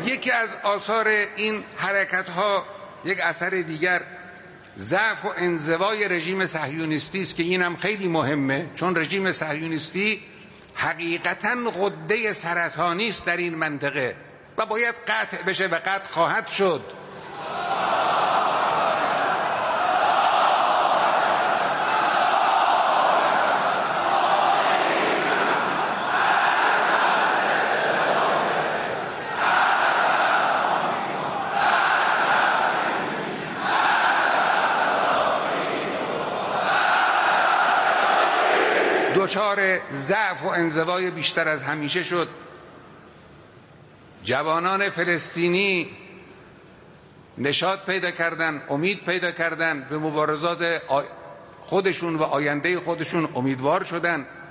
یکی از آثار این حرکت ها، یک اثر دیگر، ضعف و انزوای رژیم صهیونیستی است که اینم خیلی مهمه، چون رژیم صهیونیستی حقیقتاً غده سرطانی است در این منطقه و باید قطع بشه و قطع خواهد شد. دچار ضعف و انزوای بیشتر از همیشه شد. جوانان فلسطینی نشاط پیدا کردن، امید پیدا کردن، به مبارزات خودشون و آینده خودشون امیدوار شدن.